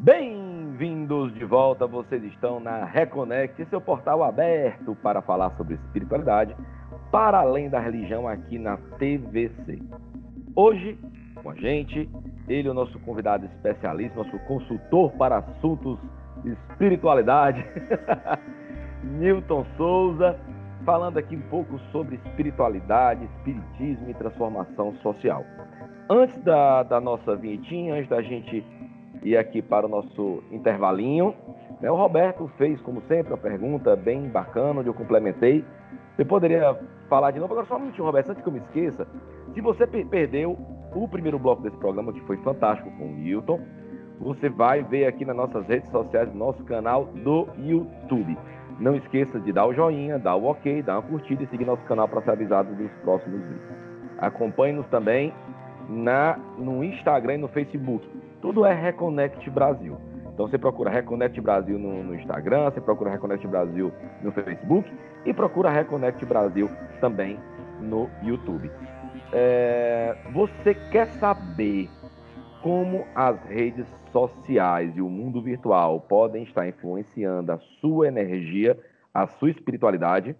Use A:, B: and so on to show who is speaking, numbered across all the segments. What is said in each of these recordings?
A: Bem-vindos de volta, vocês estão na Reconnect, seu portal aberto para falar sobre espiritualidade, para além da religião aqui na TVC. Hoje, com a gente, ele é o nosso convidado especialista, nosso consultor para assuntos de espiritualidade, Newton Souza, falando aqui um pouco sobre espiritualidade, espiritismo e transformação social. Antes da nossa vinhetinha, antes da gente ir aqui para o nosso intervalinho, o Roberto fez, como sempre, uma pergunta bem bacana, onde eu complementei. Você poderia falar de novo? Agora só um minutinho, Roberto, antes que eu me esqueça. Se você perdeu o primeiro bloco desse programa, que foi fantástico com o Newton, você vai ver aqui nas nossas redes sociais, no nosso canal do YouTube. Não esqueça de dar o joinha, dar o ok, dar uma curtida e seguir nosso canal para ser avisado dos próximos vídeos. Acompanhe-nos também no Instagram e no Facebook. Tudo é Reconnect Brasil. Então você procura Reconnect Brasil no Instagram, você procura Reconnect Brasil no Facebook e procura Reconnect Brasil também no YouTube. Você quer saber como as redes sociais e o mundo virtual podem estar influenciando a sua energia, a sua espiritualidade?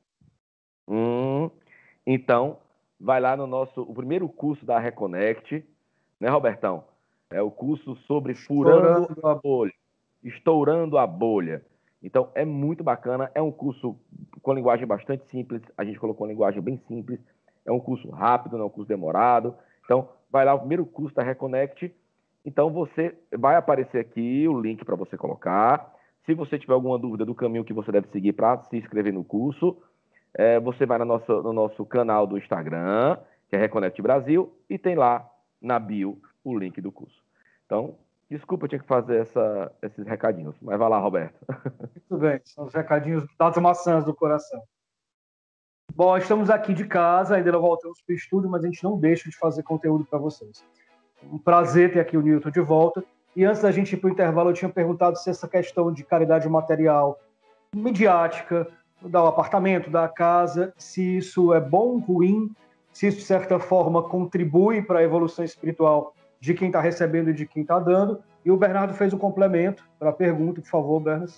A: Então, vai lá no o primeiro curso da Reconnect, né, Robertão? É o curso sobre furando a bolha, estourando a bolha. Então, é muito bacana, é um curso com linguagem bastante simples, a gente colocou uma linguagem bem simples, é um curso rápido, não é um curso demorado. Então, vai lá, o primeiro curso da Reconnect. Então, vai aparecer aqui o link para você colocar. Se você tiver alguma dúvida do caminho que você deve seguir para se inscrever no curso, você vai no nosso canal do Instagram, que é Reconnect Brasil, e tem lá na bio o link do curso. Então, desculpa, eu tinha que fazer esses recadinhos, mas vai lá, Roberto.
B: Muito bem, são os recadinhos das maçãs do coração. Bom, estamos aqui de casa, ainda não voltamos para o estúdio, mas a gente não deixa de fazer conteúdo para vocês. Um prazer ter aqui o Newton de volta. E antes da gente ir para o intervalo, eu tinha perguntado se essa questão de caridade material, midiática, do apartamento, da casa, se isso é bom, ruim, se isso, de certa forma, contribui para a evolução espiritual de quem está recebendo e de quem está dando. E o Bernardo fez um complemento para a pergunta, por favor, Bernardo.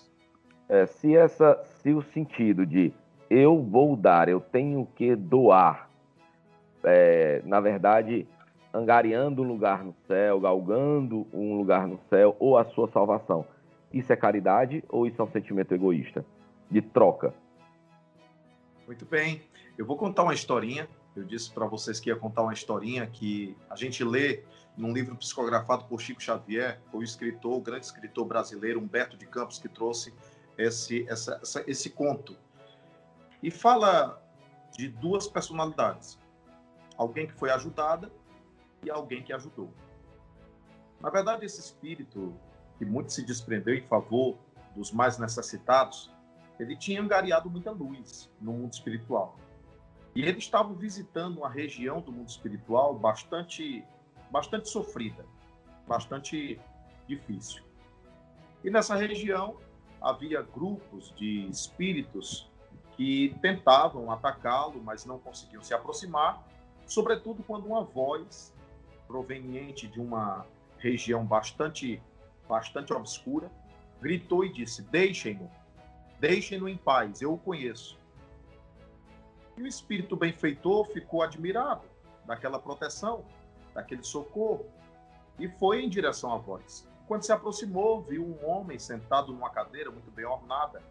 A: Se o sentido de eu vou dar, eu tenho que doar, na verdade, angariando um lugar no céu, galgando um lugar no céu, ou a sua salvação, isso é caridade ou isso é um sentimento egoísta? De troca.
C: Muito bem. Eu vou contar uma historinha. Eu disse para vocês que ia contar uma historinha que a gente lê num livro psicografado por Chico Xavier, o grande escritor brasileiro Humberto de Campos, que trouxe esse conto. E fala de duas personalidades. Alguém que foi ajudada e alguém que ajudou. Na verdade, esse espírito, que muito se desprendeu em favor dos mais necessitados, ele tinha angariado muita luz no mundo espiritual. E ele estava visitando uma região do mundo espiritual bastante sofrida, bastante difícil. E nessa região havia grupos de espíritos que tentavam atacá-lo, mas não conseguiam se aproximar, sobretudo quando uma voz proveniente de uma região bastante obscura gritou e disse: Deixem-no em paz, eu o conheço. E o espírito benfeitor ficou admirado daquela proteção, daquele socorro, e foi em direção à voz. Quando se aproximou, viu um homem sentado numa cadeira muito bem ornada.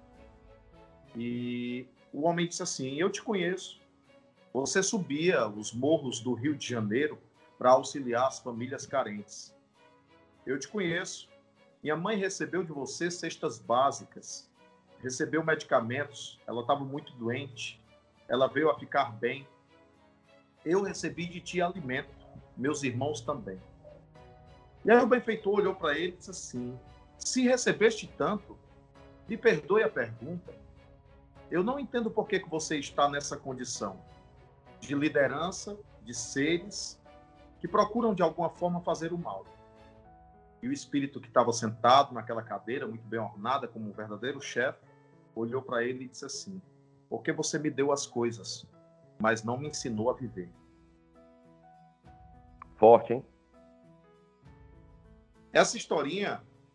C: E o homem disse assim: eu te conheço. Você subia os morros do Rio de Janeiro para auxiliar as famílias carentes. Eu te conheço. Minha mãe recebeu de você cestas básicas, recebeu medicamentos, ela estava muito doente, ela veio a ficar bem. Eu recebi de ti alimento, meus irmãos também. E aí o benfeitor olhou para ele e disse assim: se recebeste tanto, me perdoe a pergunta. Eu não entendo por que você está nessa condição de liderança, de seres que procuram de alguma forma fazer o mal. E o espírito que estava sentado naquela cadeira, muito bem ornada, como um verdadeiro chefe, olhou para ele e disse assim: porque você me deu as coisas, mas não me ensinou a viver.
A: Forte, hein?
C: Essa historinha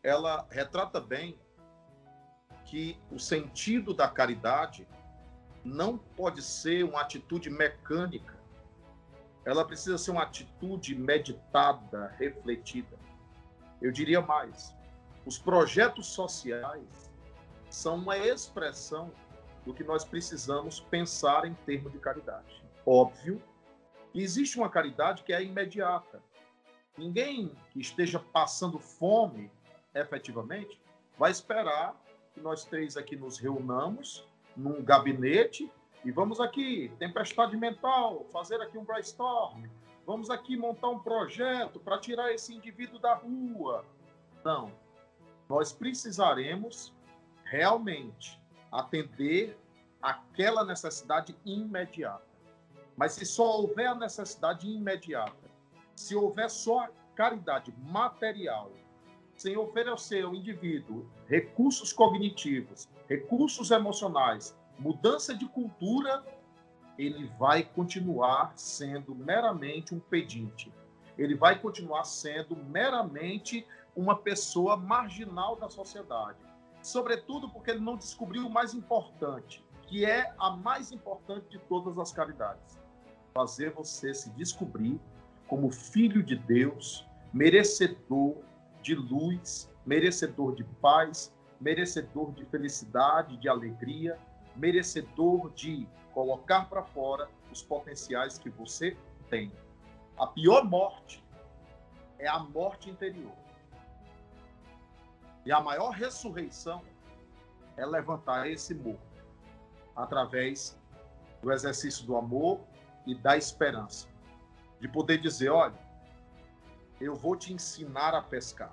C: ela retrata bem que o sentido da caridade não pode ser uma atitude mecânica. Ela precisa ser uma atitude meditada, refletida. Eu diria mais, os projetos sociais são uma expressão do que nós precisamos pensar em termos de caridade. Óbvio que existe uma caridade que é imediata. Ninguém que esteja passando fome, efetivamente, vai esperar que nós três aqui nos reunamos num gabinete e vamos aqui, tempestade mental, fazer aqui um brainstorm, vamos aqui montar um projeto para tirar esse indivíduo da rua. Não. Nós precisaremos realmente atender aquela necessidade imediata. Mas se só houver a necessidade imediata, se houver só a caridade material, sem oferecer ao indivíduo recursos cognitivos, recursos emocionais, mudança de cultura, ele vai continuar sendo meramente um pedinte. Ele vai continuar sendo meramente uma pessoa marginal da sociedade. Sobretudo porque ele não descobriu o mais importante, que é a mais importante de todas as caridades. Fazer você se descobrir como filho de Deus, merecedor de luz, merecedor de paz, merecedor de felicidade, de alegria, merecedor de colocar para fora os potenciais que você tem. A pior morte é a morte interior. E a maior ressurreição é levantar esse morto através do exercício do amor e da esperança. De poder dizer, olha, eu vou te ensinar a pescar.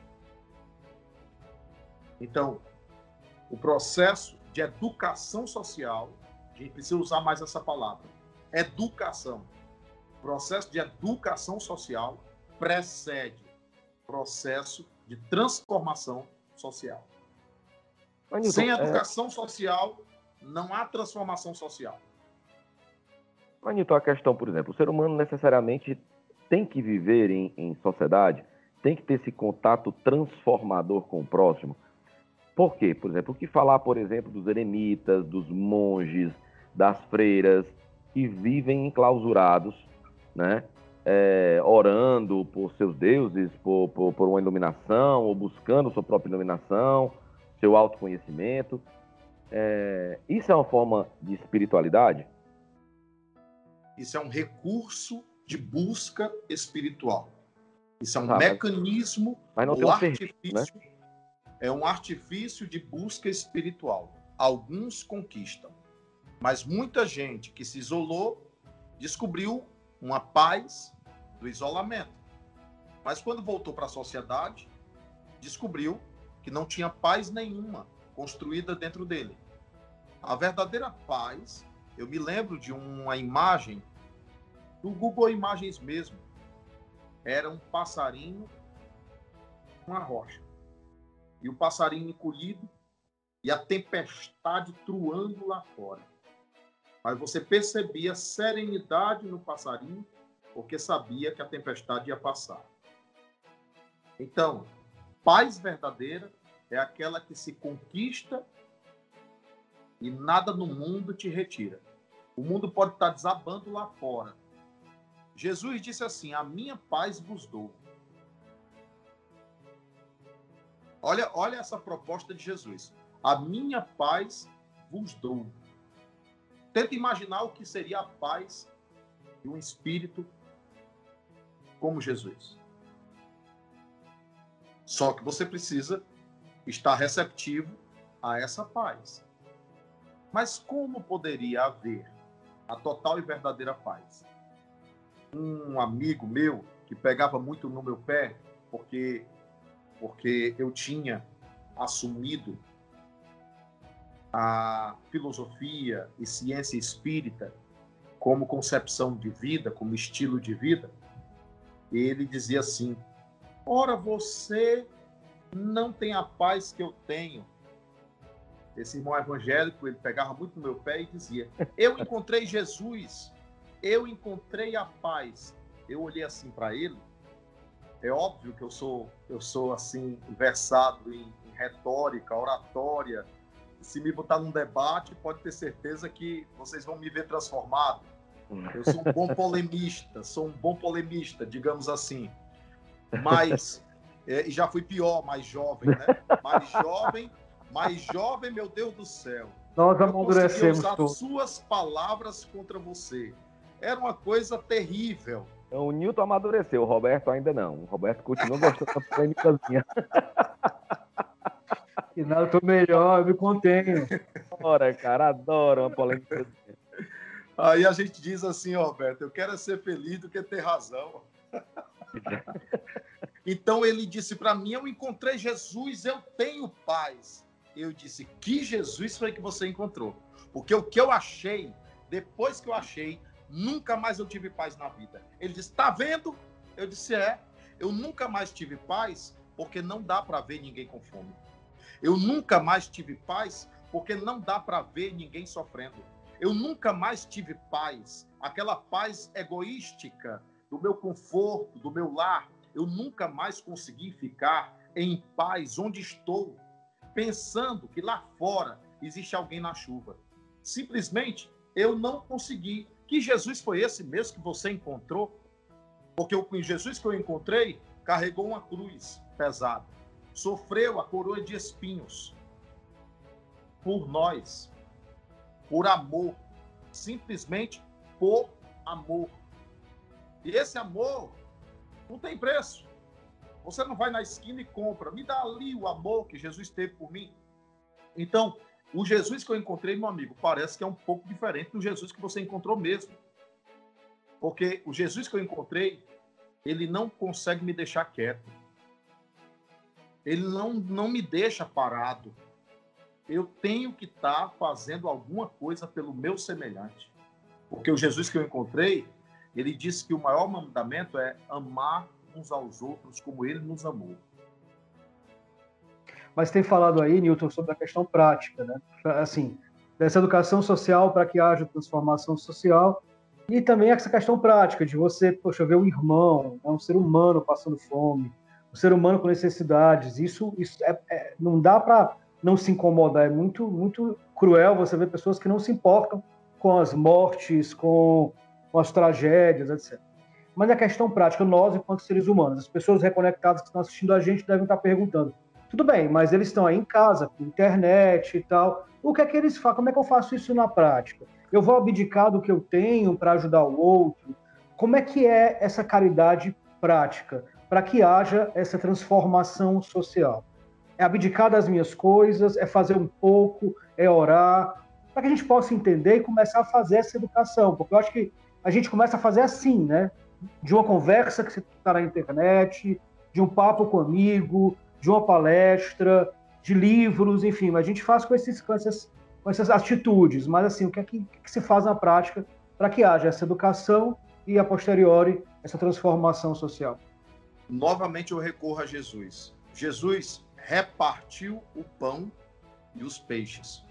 C: Então, o processo de educação social, a gente precisa usar mais essa palavra, educação. O processo de educação social precede o processo de transformação social. Sem educação social, não há transformação social.
A: Mas, Nilton, a questão, por exemplo, o ser humano necessariamente tem que viver em sociedade, tem que ter esse contato transformador com o próximo. Por quê? Por exemplo, o que falar, por exemplo, dos eremitas, dos monges, das freiras, que vivem enclausurados, né? Orando por seus deuses, por uma iluminação, ou buscando sua própria iluminação, seu autoconhecimento. Isso é uma forma de espiritualidade?
C: Isso é um recurso de busca espiritual. Isso é um mecanismo,
A: mas não tem
C: artifício,
A: serviço, né?
C: É um artifício de busca espiritual. Alguns conquistam, mas muita gente que se isolou descobriu uma paz do isolamento. Mas quando voltou para a sociedade, descobriu que não tinha paz nenhuma construída dentro dele. A verdadeira paz, eu me lembro de uma imagem do Google Imagens mesmo. Era um passarinho com uma rocha. E o passarinho encolhido e a tempestade truando lá fora. Mas você percebia serenidade no passarinho, porque sabia que a tempestade ia passar. Então, paz verdadeira é aquela que se conquista e nada no mundo te retira. O mundo pode estar desabando lá fora. Jesus disse assim, a minha paz vos dou. Olha essa proposta de Jesus. A minha paz vos dou. Tenta imaginar o que seria a paz de um espírito como Jesus. Só que você precisa estar receptivo a essa paz. Mas como poderia haver a total e verdadeira paz? Um amigo meu que pegava muito no meu pé, porque eu tinha assumido a filosofia e ciência espírita como concepção de vida, como estilo de vida, ele dizia assim, ora, você não tem a paz que eu tenho. Esse irmão evangélico, ele pegava muito no meu pé e dizia, eu encontrei Jesus, eu encontrei a paz. Eu olhei assim para ele, É óbvio que eu sou assim, versado em retórica, oratória. Se me botar num debate, pode ter certeza que vocês vão me ver transformado. Eu sou um bom polemista, digamos assim. Mas, já fui pior, mais jovem, né? Mais jovem, meu Deus do céu.
B: Nós
C: Eu
B: amadurecemos
C: conseguia usar
B: todos.
C: suas palavras contra você. Era uma coisa terrível.
A: O Newton amadureceu, o Roberto ainda não. O Roberto continua gostando da polêmicazinha.
B: E nada, eu tô melhor, eu me contenho.
A: Ora, cara, adoro uma polêmica.
C: Aí a gente diz assim, Roberto, eu quero ser feliz do que ter razão. Então ele disse para mim, eu encontrei Jesus, eu tenho paz. Eu disse, que Jesus foi que você encontrou? Porque o que eu achei, depois que eu achei, nunca mais eu tive paz na vida. Ele disse, tá vendo? Eu disse, eu nunca mais tive paz, porque não dá para ver ninguém com fome. Eu nunca mais tive paz, porque não dá para ver ninguém sofrendo. Eu nunca mais tive paz, aquela paz egoística do meu conforto, do meu lar. Eu nunca mais consegui ficar em paz onde estou, pensando que lá fora existe alguém na chuva. Simplesmente, eu não consegui. Que Jesus foi esse mesmo que você encontrou? Porque o Jesus que eu encontrei carregou uma cruz pesada, sofreu a coroa de espinhos por nós, por amor, simplesmente por amor. E esse amor não tem preço. Você não vai na esquina e compra. Me dá ali o amor que Jesus teve por mim. Então, o Jesus que eu encontrei, meu amigo, parece que é um pouco diferente do Jesus que você encontrou mesmo. Porque o Jesus que eu encontrei, ele não consegue me deixar quieto. Ele não me deixa parado. Eu tenho que estar fazendo alguma coisa pelo meu semelhante. Porque o Jesus que eu encontrei, ele disse que o maior mandamento é amar uns aos outros como ele nos amou.
B: Mas tem falado aí, Newton, sobre a questão prática, né? Assim, dessa educação social para que haja transformação social e também essa questão prática de você, poxa, ver um irmão, um ser humano passando fome, um ser humano com necessidades. Isso não dá para não se incomodar. É muito, muito cruel você ver pessoas que não se importam com as mortes, com as tragédias, etc. Mas a questão prática, nós, enquanto seres humanos, as pessoas reconectadas que estão assistindo a gente devem estar perguntando, tudo bem, mas eles estão aí em casa, com internet e tal, o que é que eles fazem? Como é que eu faço isso na prática? Eu vou abdicar do que eu tenho para ajudar o outro? Como é que é essa caridade prática, para que haja essa transformação social? É abdicar das minhas coisas, é fazer um pouco, é orar, para que a gente possa entender e começar a fazer essa educação, porque eu acho que a gente começa a fazer assim, né? De uma conversa que você está na internet, de um papo com amigo, de uma palestra, de livros, enfim, a gente faz com essas atitudes, mas assim, o que é que se faz na prática para que haja essa educação e, a posteriori, essa transformação social?
C: Novamente eu recorro a Jesus. Jesus repartiu o pão e os peixes.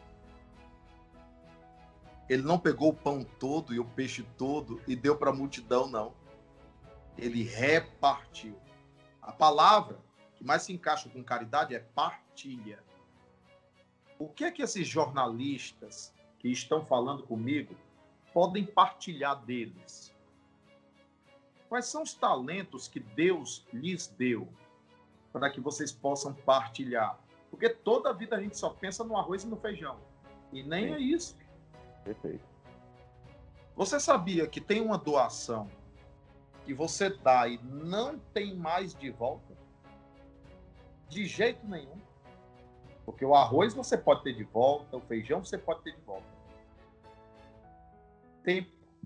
C: Ele não pegou o pão todo e o peixe todo e deu para a multidão, não. Ele repartiu. A palavra que mais se encaixa com caridade é partilha. O que é que esses jornalistas que estão falando comigo podem partilhar deles? Quais são os talentos que Deus lhes deu para que vocês possam partilhar? Porque toda a vida a gente só pensa no arroz e no feijão. E nem
A: Sim.
C: é isso.
A: Perfeito.
C: Você sabia que tem uma doação que você dá e não tem mais de volta? De jeito nenhum. Porque o arroz você pode ter de volta, o feijão você pode ter de volta. Tempo.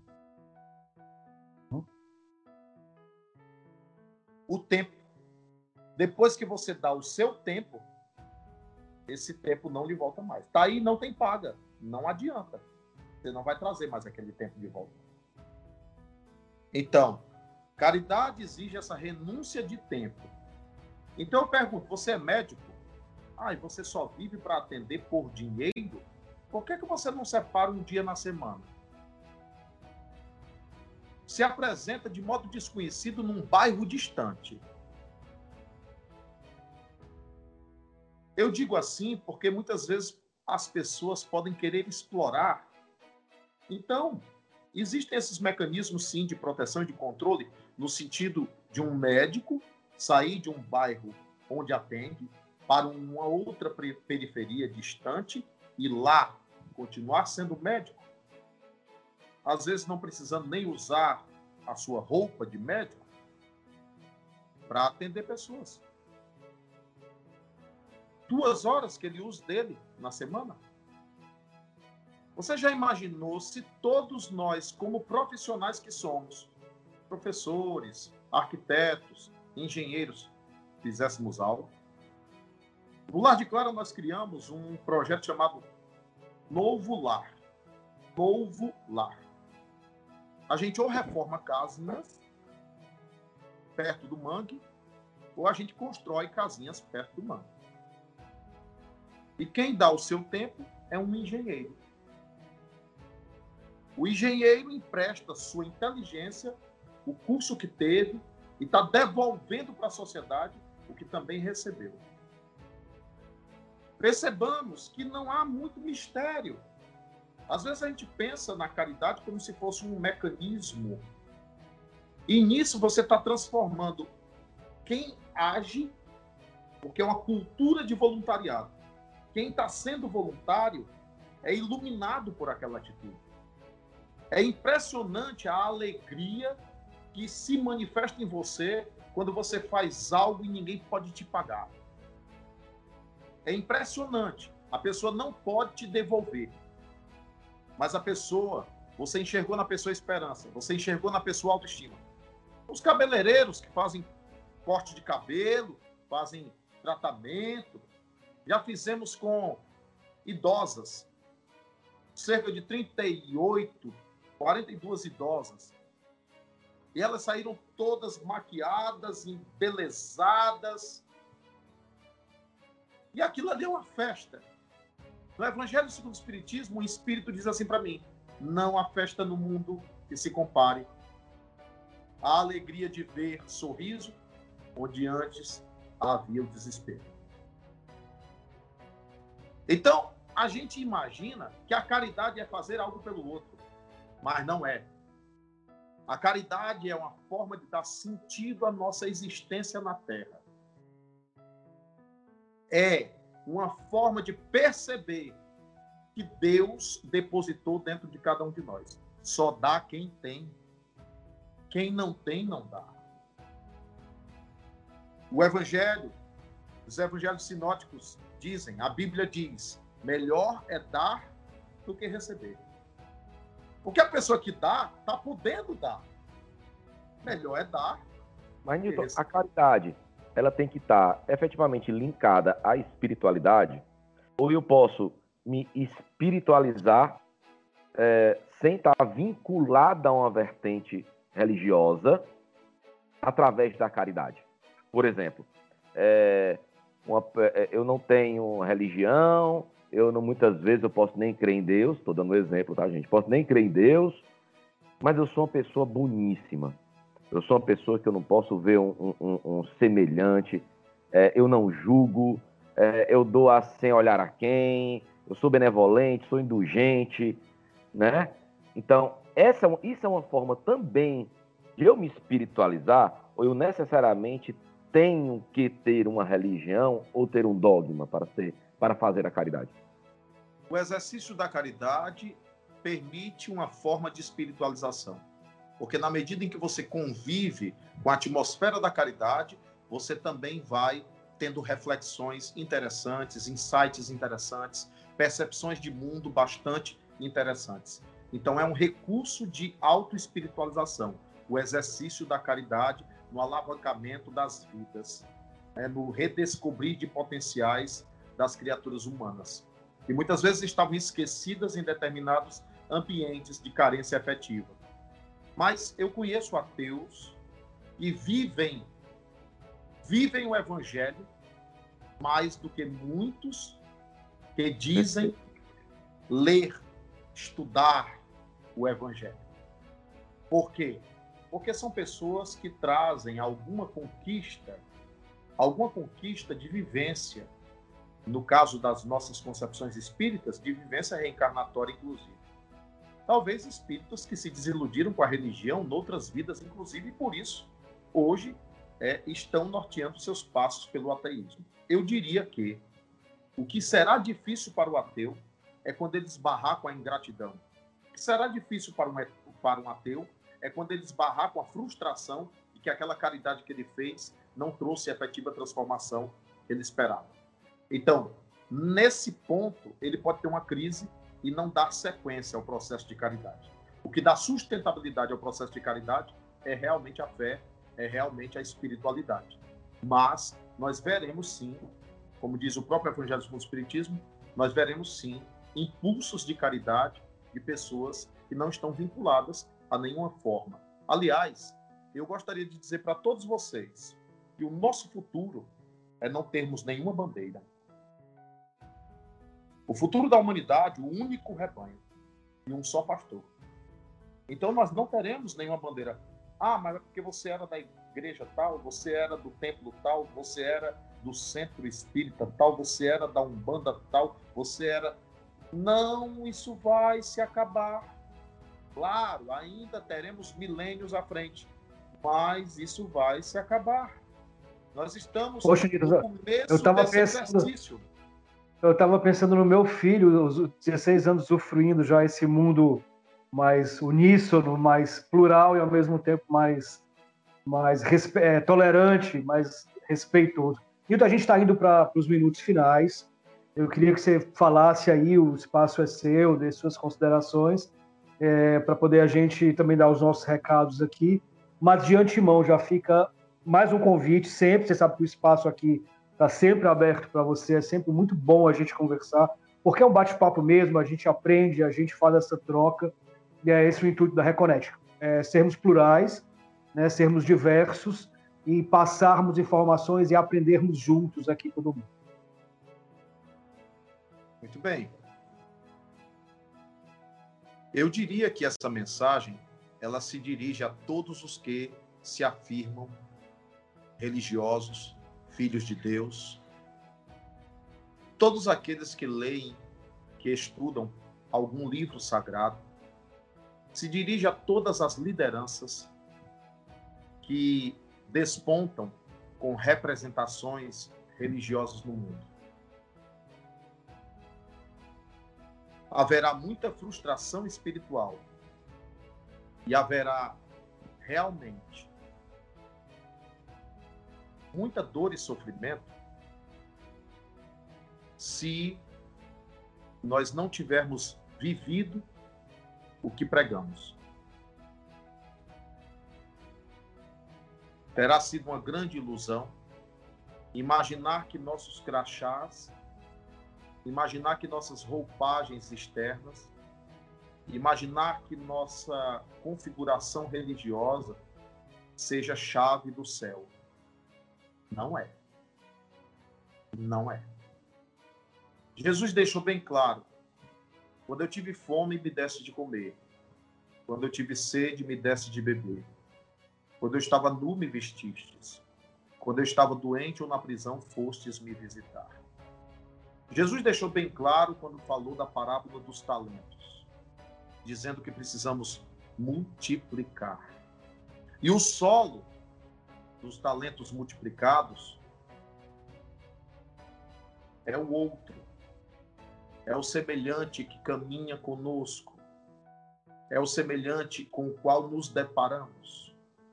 C: O tempo. Depois que você dá o seu tempo, esse tempo não lhe volta mais. Tá aí, não tem paga. Não adianta. Você não vai trazer mais aquele tempo de volta. Então, caridade exige essa renúncia de tempo. Então eu pergunto, você é médico? E você só vive para atender por dinheiro? Por que você não separa um dia na semana? Se apresenta de modo desconhecido num bairro distante. Eu digo assim porque muitas vezes as pessoas podem querer explorar. Então, existem esses mecanismos, sim, de proteção e de controle, no sentido de um médico sair de um bairro onde atende para uma outra periferia distante e lá continuar sendo médico, às vezes não precisando nem usar a sua roupa de médico para atender pessoas. 2 horas que ele usa dele na semana. Você já imaginou se todos nós, como profissionais que somos, professores, arquitetos, engenheiros, fizéssemos algo? No Lar de Clara, nós criamos um projeto chamado Novo Lar. Novo Lar. A gente ou reforma casinhas perto do mangue, ou a gente constrói casinhas perto do mangue. E quem dá o seu tempo é um engenheiro. O engenheiro empresta sua inteligência, o curso que teve, e está devolvendo para a sociedade o que também recebeu. Percebamos que não há muito mistério. Às vezes a gente pensa na caridade como se fosse um mecanismo. E nisso você está transformando quem age, porque é uma cultura de voluntariado. Quem está sendo voluntário é iluminado por aquela atitude. É impressionante a alegria que se manifesta em você quando você faz algo e ninguém pode te pagar. É impressionante. A pessoa não pode te devolver. Mas a pessoa, você enxergou na pessoa esperança, você enxergou na pessoa autoestima. Os cabeleireiros que fazem corte de cabelo, fazem tratamento, já fizemos com idosas, cerca de 38, 42 idosas. E elas saíram todas maquiadas, embelezadas. E aquilo ali é uma festa. No Evangelho segundo o Espiritismo, o Espírito diz assim para mim: não há festa no mundo que se compare à alegria de ver sorriso, onde antes havia o desespero. Então, a gente imagina que a caridade é fazer algo pelo outro, mas não é. A caridade é uma forma de dar sentido à nossa existência na Terra. É uma forma de perceber que Deus depositou dentro de cada um de nós. Só dá quem tem. Quem não tem, não dá. O Evangelho, os evangelhos sinóticos dizem, a Bíblia diz, melhor é dar do que receber. Porque a pessoa que dá, está podendo dar. Melhor é dar.
A: Mas, Newton, a caridade, ela tem que estar efetivamente linkada à espiritualidade? Ou eu posso me espiritualizar sem estar vinculada a uma vertente religiosa através da caridade? Por exemplo, eu não tenho religião, muitas vezes eu posso nem crer em Deus, estou dando um exemplo, tá, gente? Posso nem crer em Deus, mas eu sou uma pessoa boníssima. Eu sou uma pessoa que eu não posso ver um semelhante, eu não julgo, eu dou sem olhar a quem, eu sou benevolente, sou indulgente, né? Então, isso é uma forma também de eu me espiritualizar, ou eu necessariamente tenho que ter uma religião ou ter um dogma para fazer a caridade?
C: O exercício da caridade permite uma forma de espiritualização. Porque na medida em que você convive com a atmosfera da caridade, você também vai tendo reflexões interessantes, insights interessantes, percepções de mundo bastante interessantes. Então é um recurso de autoespiritualização, o exercício da caridade no alavancamento das vidas, no redescobrir de potenciais das criaturas humanas, que muitas vezes estavam esquecidas em determinados ambientes de carência afetiva. Mas eu conheço ateus que vivem o Evangelho mais do que muitos que dizem ler, estudar o Evangelho. Por quê? Porque são pessoas que trazem alguma conquista de vivência, no caso das nossas concepções espíritas, de vivência reencarnatória, inclusive. Talvez espíritos que se desiludiram com a religião noutras vidas, inclusive, e por isso, hoje, estão norteando seus passos pelo ateísmo. Eu diria que o que será difícil para o ateu é quando ele esbarrar com a ingratidão. O que será difícil para um ateu é quando ele esbarrar com a frustração de que aquela caridade que ele fez não trouxe a efetiva transformação que ele esperava. Então, nesse ponto, ele pode ter uma crise e não dar sequência ao processo de caridade. O que dá sustentabilidade ao processo de caridade é realmente a fé, é realmente a espiritualidade. Mas nós veremos sim, como diz o próprio Evangelho segundo o Espiritismo, nós veremos sim impulsos de caridade de pessoas que não estão vinculadas a nenhuma forma. Aliás, eu gostaria de dizer para todos vocês que o nosso futuro é não termos nenhuma bandeira. O futuro da humanidade, o único rebanho e um só pastor. Então nós não teremos nenhuma bandeira. Ah, mas é porque você era da igreja tal, você era do templo tal, você era do centro espírita tal, você era da Umbanda tal, você era... Não, isso vai se acabar. Claro, ainda teremos milênios à frente, mas isso vai se acabar. Nós estamos no começo desse exercício.
B: Eu estava pensando no meu filho, os 16 anos, usufruindo já esse mundo mais uníssono, mais plural e ao mesmo tempo mais tolerante, mais respeitoso. Nilton, a gente está indo para os minutos finais. Eu queria que você falasse aí, o espaço é seu, dê suas considerações, para poder a gente também dar os nossos recados aqui. Mas de antemão já fica mais um convite, sempre, você sabe que o espaço aqui está sempre aberto para você, é sempre muito bom a gente conversar, porque é um bate-papo mesmo, a gente aprende, a gente faz essa troca, e é esse o intuito da Reconnect, sermos plurais, né, sermos diversos e passarmos informações e aprendermos juntos aqui todo mundo.
C: Muito bem. Eu diria que essa mensagem, ela se dirige a todos os que se afirmam religiosos, filhos de Deus, todos aqueles que leem, que estudam algum livro sagrado, se dirige a todas as lideranças que despontam com representações religiosas no mundo. Haverá muita frustração espiritual e haverá realmente muita dor e sofrimento se nós não tivermos vivido o que pregamos. Terá sido uma grande ilusão imaginar que nossos crachás, imaginar que nossas roupagens externas, imaginar que nossa configuração religiosa seja a chave do céu. Não é. Não é. Jesus deixou bem claro: quando eu tive fome, me desse de comer. Quando eu tive sede, me desse de beber. Quando eu estava nu, me vestistes. Quando eu estava doente ou na prisão, fostes me visitar. Jesus deixou bem claro quando falou da parábola dos talentos, dizendo que precisamos multiplicar. E o solo dos talentos multiplicados é o outro, é o semelhante que caminha conosco, é o semelhante com o qual nos deparamos.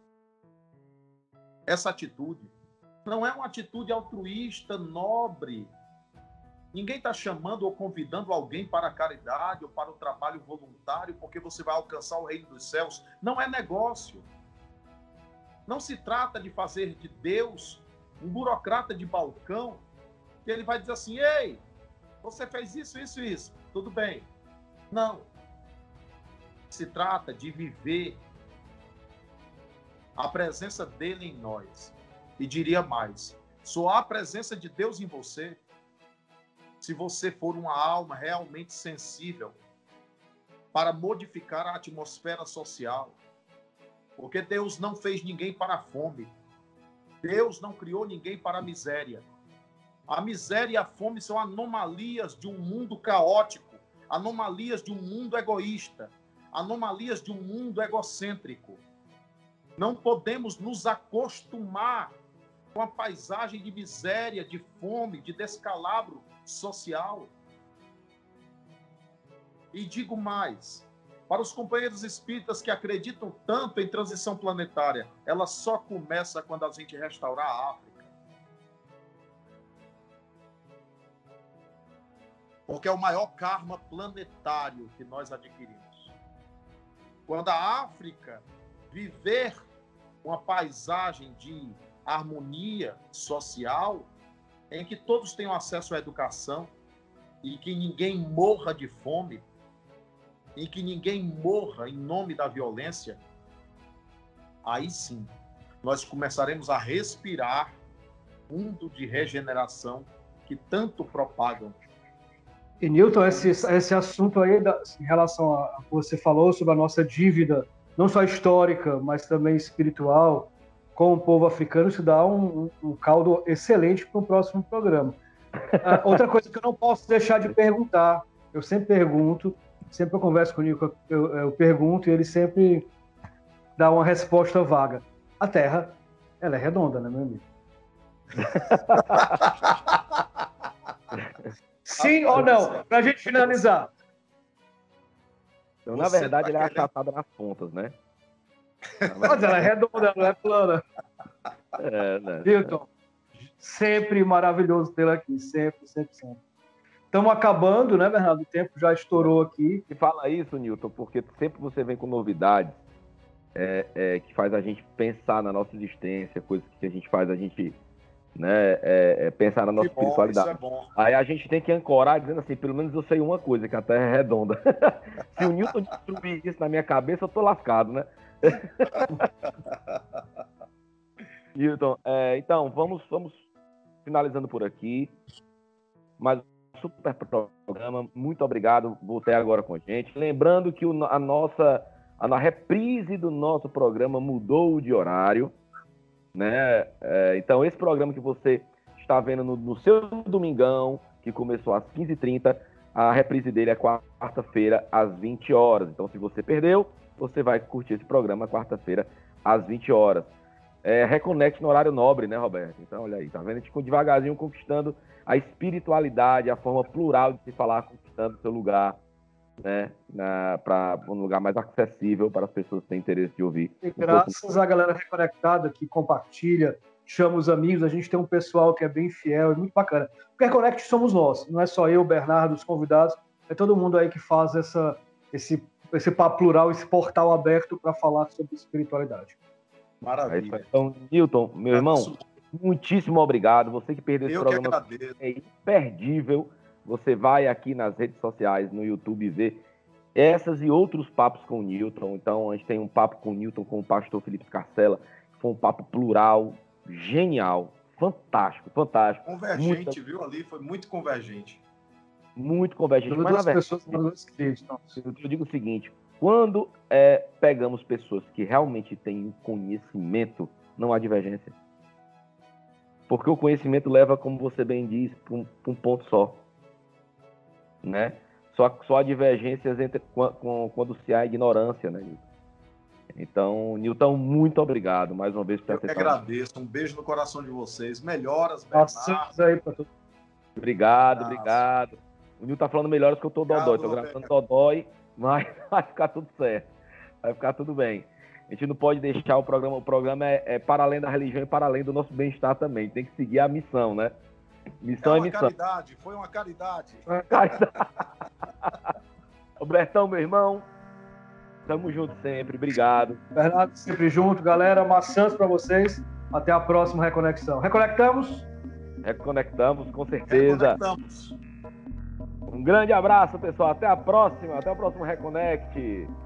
C: Essa atitude não é uma atitude altruísta, nobre. Ninguém está chamando ou convidando alguém para a caridade ou para o trabalho voluntário porque você vai alcançar o reino dos céus. Não é negócio. Não se trata de fazer de Deus um burocrata de balcão que ele vai dizer assim: ei, você fez isso, isso, isso, tudo bem. Não. Se trata de viver a presença dele em nós. E diria mais, só há a presença de Deus em você se você for uma alma realmente sensível para modificar a atmosfera social. Porque Deus não fez ninguém para a fome. Deus não criou ninguém para a miséria. A miséria e a fome são anomalias de um mundo caótico, anomalias de um mundo egoísta, anomalias de um mundo egocêntrico. Não podemos nos acostumar com a paisagem de miséria, de fome, de descalabro social. E digo mais, para os companheiros espíritas que acreditam tanto em transição planetária, ela só começa quando a gente restaurar a África. Porque é o maior karma planetário que nós adquirimos. Quando a África viver uma paisagem de harmonia social, em que todos tenham acesso à educação e que ninguém morra de fome, e que ninguém morra em nome da violência, aí sim, nós começaremos a respirar mundo de regeneração que tanto propagam.
B: E, Newton, esse assunto aí, em relação a que você falou sobre a nossa dívida, não só histórica, mas também espiritual, com o povo africano, isso dá um caldo excelente para o próximo programa. Outra coisa que eu não posso deixar de perguntar, eu sempre pergunto, sempre eu converso com o Newton, eu pergunto e ele sempre dá uma resposta vaga. A Terra, ela é redonda, né, meu amigo? Sim ou não? Para a gente finalizar.
A: Então, na verdade, ela é achatada nas pontas, né?
B: Mas ela é redonda, ela não é plana.
A: Né?
B: Newton, sempre maravilhoso tê-lo aqui, sempre, sempre, sempre. Estamos acabando, né, Bernardo? O tempo já estourou aqui.
A: E fala isso, Newton, porque sempre você vem com novidades que faz a gente pensar na nossa existência, coisas que a gente faz, a gente pensar na nossa espiritualidade.
C: Isso é bom.
A: Aí a gente tem que ancorar dizendo assim, pelo menos eu sei uma coisa, que a Terra é redonda. Se o Newton destruir isso na minha cabeça, eu tô lascado, né? Newton, então, vamos finalizando por aqui. Mas super programa, muito obrigado por ter agora com a gente. Lembrando que a reprise do nosso programa mudou de horário, né? Então, esse programa que você está vendo no seu domingão, que começou às 15h30, a reprise dele é quarta-feira, às 20 horas. Então, se você perdeu, você vai curtir esse programa quarta-feira, às 20 horas. Reconecte no horário nobre, né, Roberto? Então, olha aí, tá vendo? A gente devagarzinho conquistando a espiritualidade, a forma plural de se falar, conquistando seu lugar, né, para um lugar mais acessível para as pessoas que têm interesse de ouvir.
B: E graças à galera reconectada que compartilha, chama os amigos, a gente tem um pessoal que é bem fiel, é muito bacana. O Reconnect somos nós, não é só eu, Bernardo, os convidados, é todo mundo aí que faz esse papo plural, esse portal aberto para falar sobre espiritualidade.
C: Maravilha.
A: Então, Newton, meu irmão, muitíssimo obrigado. Você que perdeu esse programa é imperdível. Você vai aqui nas redes sociais, no YouTube, ver essas e outros papos com o Newton. Então, a gente tem um papo com o Newton, com o pastor Felipe Scarcella. Foi um papo plural, genial, fantástico, fantástico.
C: Convergente, viu? Ali foi muito convergente.
A: Muito convergente. Mas, na verdade, eu digo o seguinte, quando pegamos pessoas que realmente têm um conhecimento, não há divergência. Porque o conhecimento leva, como você bem diz, para um ponto só. Né? Só há divergências quando se há ignorância, né, Newton? Então, Newton, muito obrigado mais uma vez por ter
C: aceitado. Eu que agradeço. Um beijo no coração de vocês. Melhoras, Bernardo.
B: Aí pra todos.
A: Obrigado. O Newton tá falando melhoras que eu tô dodói. Tô gravando dodói, mas vai ficar tudo certo. Vai ficar tudo bem. A gente não pode deixar o programa. O programa é para além da religião e para além do nosso bem-estar também. Tem que seguir a missão, né? Missão é missão.
C: Caridade, foi uma caridade.
A: Robertão, meu irmão. Tamo junto sempre. Obrigado.
B: Bernardo, sempre junto. Galera, maçãs para vocês. Até a próxima reconexão. Reconectamos?
A: Reconectamos, com certeza.
C: Reconectamos.
A: Um grande abraço, pessoal. Até a próxima. Até o próximo Reconect.